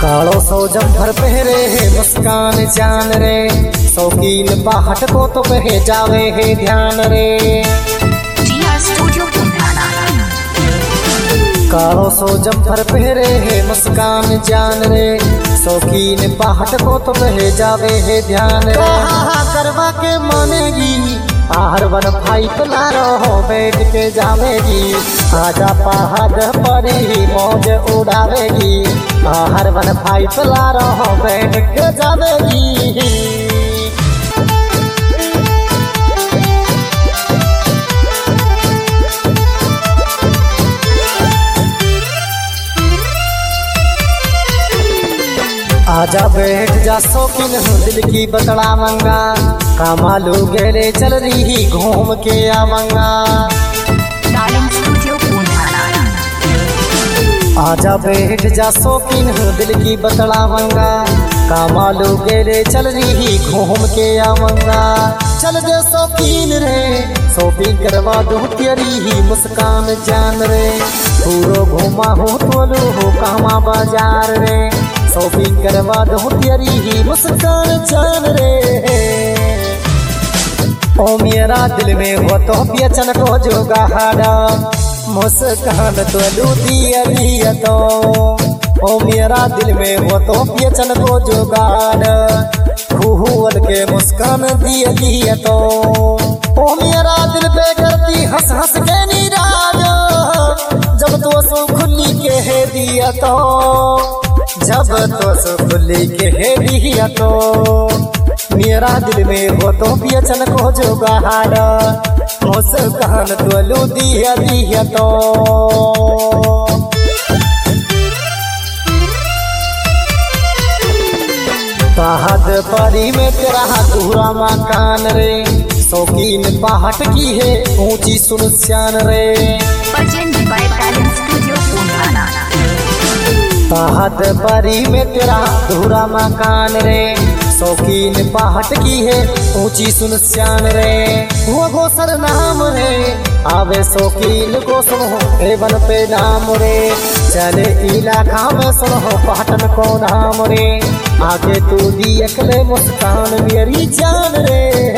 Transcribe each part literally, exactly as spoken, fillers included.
कालो सो जम्फर पहरे है मुस्कान जान रे, शौकीन बाहट को तो कहे जावे है ध्यान रे। कालो सो जम्फर पहरे है मुस्कान जान रे, शौकीन बाहट को तो कहे जावे है ध्यान रे। करवा के मानेगी आहर वन भाई पला रहो बैठ के जावेगी, आजा पहाड़ पर ही मौज उड़ावेगी। आहर वन भाई पला रहो बैठ के जावेगी। आजा बैठ जा शौकीन दिल की बतड़ा मंगा, कामालू गेले चल रही घूम के आवांगा। आजा बैठ जा शौकीन दिल की बतड़ा मंगा, कामालू गेले चल रही घूम के आवांगा। चल दे शौकीन रे शॉपिंग करवा दो तेरी ही मुस्कान जान रे, पूरो घुमा हो तोलू हो कामा बाजार रे। शॉपिंग करवा दो तेरी ही मुस्कान जान रे। ओ मेरा दिल में हो तो बेचन को जो गहाड़ा, मुस्कान तो लूटी दिया तो। ओ मेरा दिल में हो तो बेचन को जो गहाड़ा, खूहल के मुस्कान दिया दिया तो। ओ मेरा दिल पे करती हंस हंस के निराज, जब तो सो खुली के है दिया तो। जब तो सो खुली के है दिया तो, मेरा दिल में हो तो बेचन को जो गहाड़ा, मुस्कान तो लू दिया दिया तो। पहाड़ परी में तेरा दूरा मकान रे, शौकीन बाहट की है ऊंची सुनस्यान रे। पहाड़ परी में तेरा दूरा मकान रे, शौकीन बाहट की है ऊंची सुनस्यान रे। वो गोसर नाम रे आवे शौकीन को सुनो एवन पे नाम रे, चले इलाका में सुनो पहाटन को नाम रे। आगे तू दी अकले मुस्कान मेरी जान रे।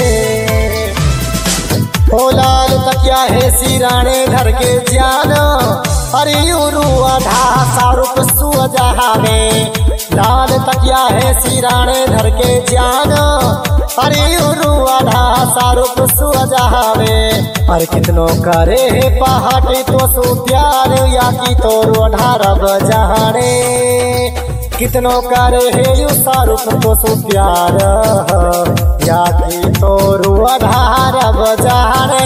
ओ लाल तकिया है सिराने घर के जान, अरे यूरू आधा सारूप सुअजा में। लाल तकिया है सिराने घर के जान, अरे यूरू आधा सारूप सुअजा में। और कितनो करे है पहाड़ी तो सु प्यार, या की तो अठारह बजाने। कितनो करे है यू सारूप तो सु प्यार, या की तो अठारह बजाने।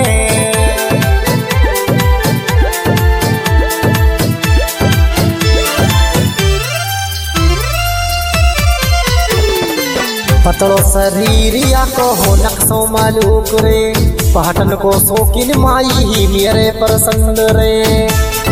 पतलो शरीर या को हो नक्शो मालूक रे, पहाटन को शौकीन माई ही मेरे पसंद रे।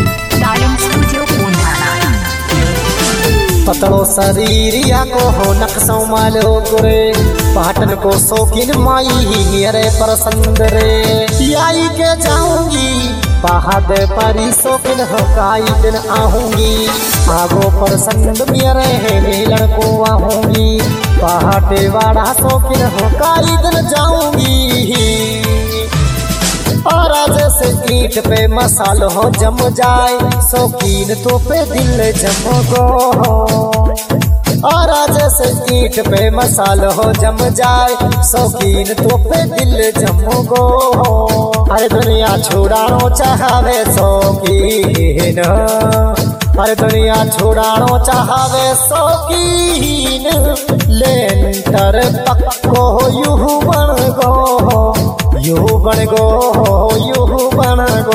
पतलो शरीर या को हो नक्शो मालूक रे, पहाटन को शौकीन माई ही मेरे पसंद रे। आई के जाऊंगी पहाड़ परी शौकीन हो काई दिन आहूंगी, आगो पसंद मेरे है मिलन को आहूंगी। पहाटे वाड़ा शौकीन हो काई दिन जाऊंगी। और जैसे ईंट पे मसाल हो जम जाए, शौकीन तो पे दिल जम गो। और जैसे ईंट पे मसाल हो जम जाए, शौकीन तो पे दिल जम गो। अरे दुनिया छुड़ानो चाहवे शौकीन, अरे दुनिया छुड़ानो चाहवे शौकीन। लेंटर पक्को यूं बन गो, यूं बन गो, यूं बन गो।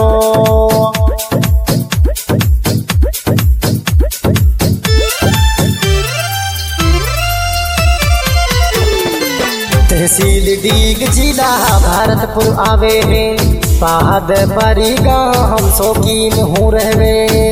तहसील डीग जिला भारतपुर आवे है, पहाड़ परी गाँव हम शौकीन हूँ रहवे।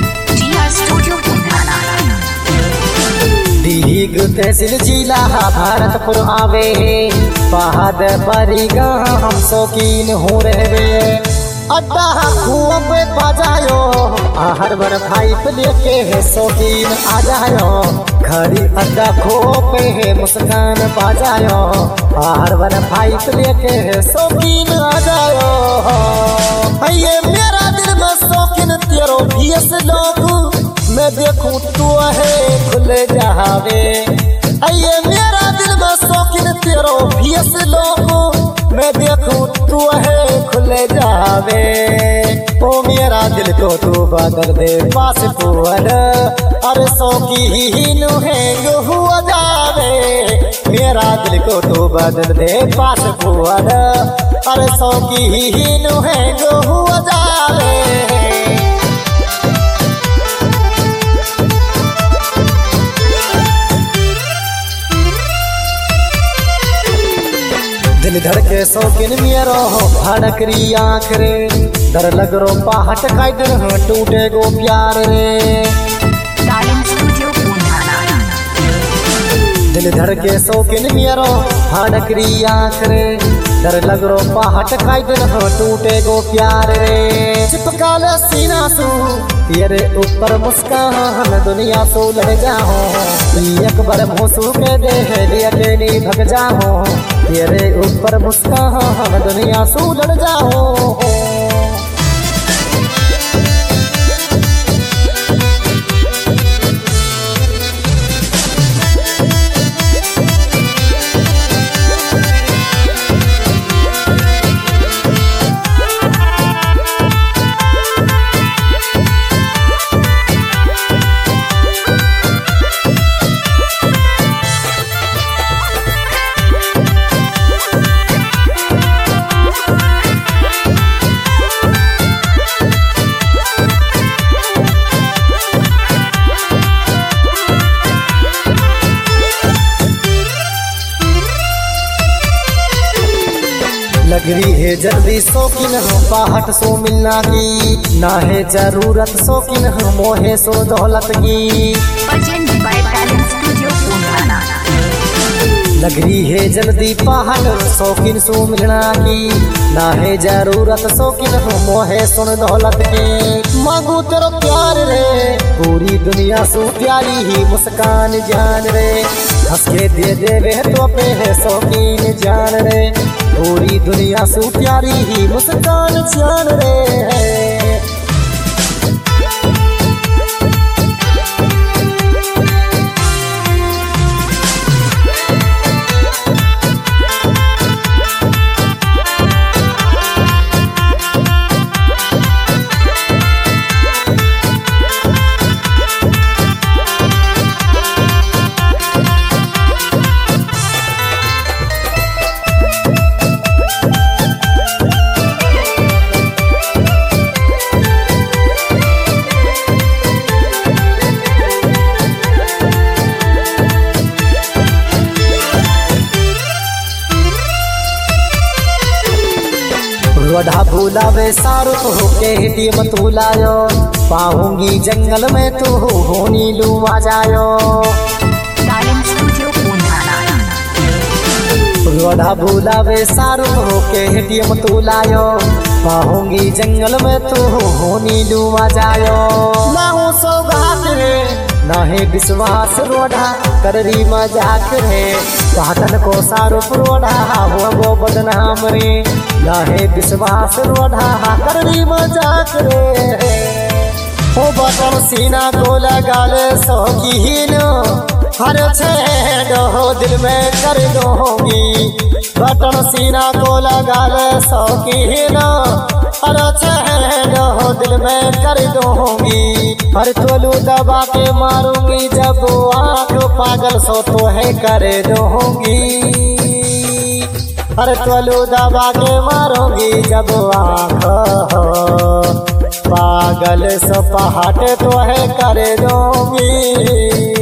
डीग तहसील जिला भारतपुर आवे है, पहाड़ परी गाँव हम शौकीन हूँ रहवे। अड्डा खूब बजायो बाहर वन पाइप लेके है शौकीन आ जायो घड़ी अड्डा खो पे है मुस्कान बाजायो बाहर वन पाइप लेके है शौकीन आ जायो ये मेरा दिल में शौकीन तेरो भीस लोग मैं देखूं तू है खुल जावे ये मेरा दिल में शौकीन तेरो भीस लोग मैं देखूं तू है खुल जावे ओ मेरा दिल को तू बदल दे पास पुअर अरे शौकीन है हुआ जावे मेरा दिल को तू बदल दे पास पुअर अरे शौकीन है हुआ जावे दिल धड़के शौकीन मेरो धड़करी आँख रे डर लग रो पहाट खाई दिन टूटे गो प्यार रे दिल धड़के शौकीन मेरो धड़करी आँख रे डर लग रो पहाट खाई दिन टूटे गो प्यार रे चिपका ले सीना सू तेरे ऊपर मुस्कान दुनिया सो लड़ जाओ एक बार भोसू के दे है अकेली भग जाओ तेरे ऊपर मुस्कान दुनिया सो लड़ जाओ लग रही है जल्दी शौकीन हम पहाट सो मिलना की ना है जरूरत शौकीन हम मोहे सो दौलत की लग रही है जल्दी पहाट शौकीन सो मिलना की ना है जरूरत शौकीन हम मोहे सुन दौलत की मांगू तेरा प्यार रे पूरी दुनिया सो प्यारी ही मुस्कान जान रे हंस के दे देवे तो पे है शौकीन जान रे पूरी दुनिया सु प्यारी ही मुस्कान जान रे रोढ़ा भूलावे सारू तो के हिटी मत भूलायो पाऊंगी जंगल में तो होनी लुआ जायो रोढ़ा भूलावे सारू तो के हिटी मत भूलायो पाऊंगी जंगल में तो होनी लुआ जायो लाऊं सौगात रे ना है विश्वास रोढ़ा कररी मजाक रे पाटन को सारू रोढ़ा हुआ वो बदनाम रे ना है विश्वास रोढ़ा कररी मजाक रे हो बटन सीना को लगा ले शौकीन हर छेद हो दिल में कर दूंगी बटन सीना को लगा ले शौकीन हर छेद हो दिल में कर दूंगी हर तोलू दबा के मारूंगी जब आँख पागल सो तो है कर दूंगी हर तोलू दबा के मारूंगी जब आँख पागल सो पहाट तो है कर दूंगी।